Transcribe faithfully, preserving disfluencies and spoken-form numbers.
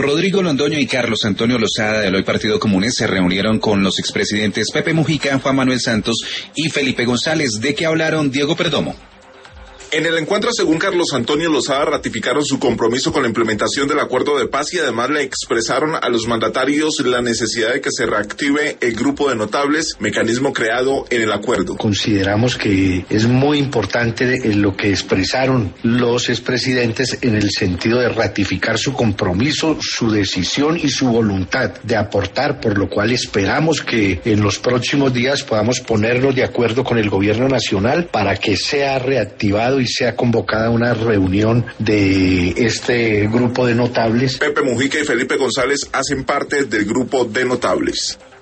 Rodrigo Londoño y Carlos Antonio Lozada del Hoy Partido Comunes se reunieron con los expresidentes Pepe Mujica, Juan Manuel Santos y Felipe González. ¿De qué hablaron? Diego Perdomo. En el encuentro, según Carlos Antonio Lozada, ratificaron su compromiso con la implementación del acuerdo de paz y además le expresaron a los mandatarios la necesidad de que se reactive el grupo de notables, mecanismo creado en el acuerdo. Consideramos que es muy importante lo que expresaron los expresidentes en el sentido de ratificar su compromiso, su decisión y su voluntad de aportar, por lo cual esperamos que en los próximos días podamos ponernos de acuerdo con el gobierno nacional para que sea reactivado y sea convocada una reunión de este grupo de notables. Pepe Mujica y Felipe González hacen parte del grupo de notables.